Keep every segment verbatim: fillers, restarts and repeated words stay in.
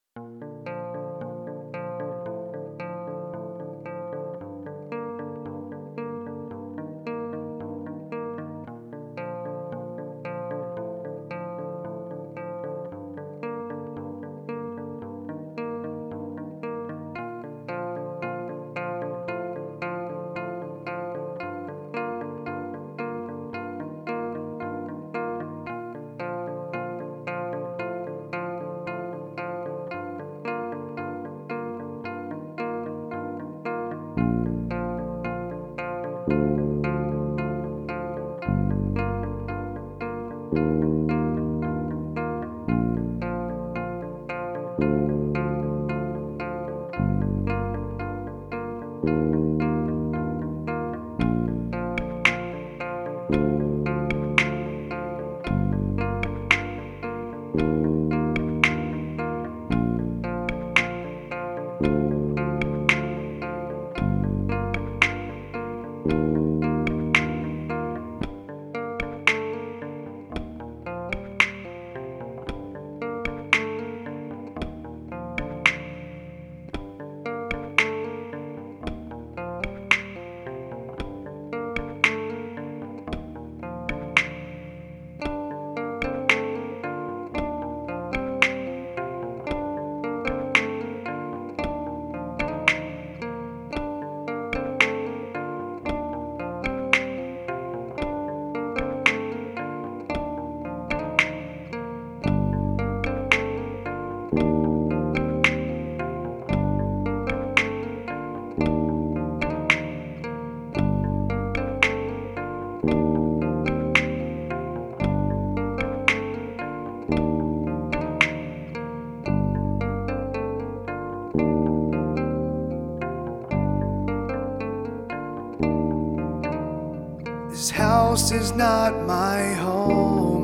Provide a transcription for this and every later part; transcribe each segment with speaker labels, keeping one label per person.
Speaker 1: This house is not my home.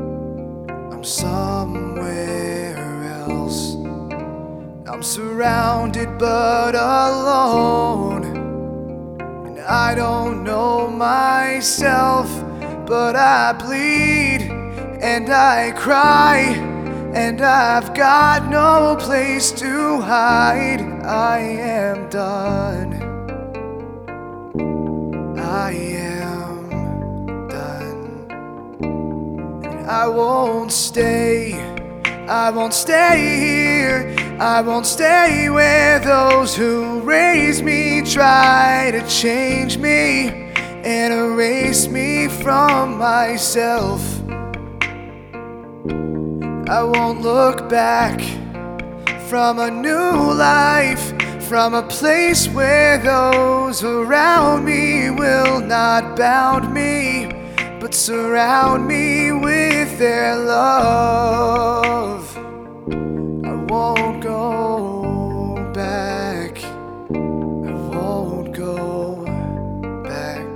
Speaker 1: I'm somewhere else. I'm surrounded but alone, and I don't know myself. But I bleed and I cry, and I've got no place to hide. I am done. I am done. And I won't stay. I won't stay here. I won't stay where those who raised me try to change me and erase me from myself. I won't look back from a new life, from a place where those around me will not bound me, but surround me with their love. I won't go back. I won't go back.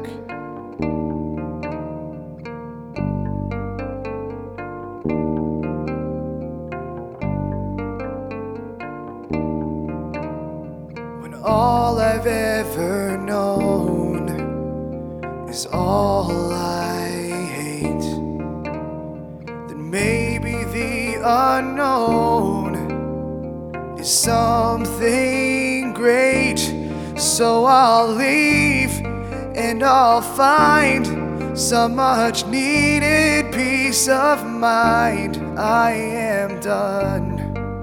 Speaker 1: When all I've ever known is all I hate, then maybe the unknown is something great. So I'll leave and I'll find some much needed peace of mind. I am done.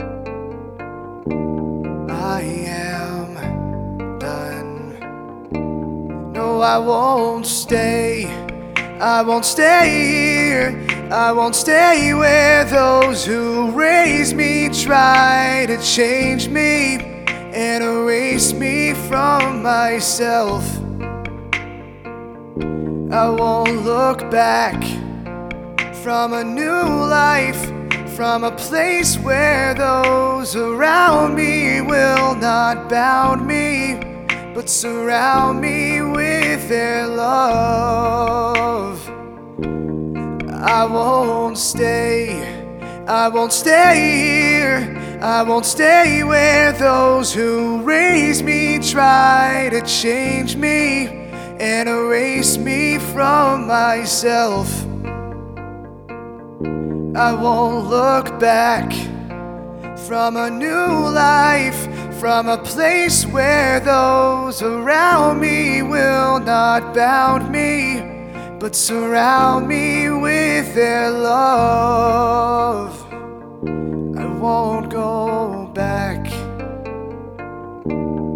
Speaker 1: I am done. No, I won't stay. I won't stay here. I won't stay where those who raised me try to change me and erase me from myself. I won't look back from a new life, from a place where those around me will not bound me, but surround me with their love. I won't stay, I won't stay here. I won't stay where those who raised me try to change me and erase me from myself. I won't look back from a new life, from a place where those around me will not bound me, but surround me with their love. I won't go back.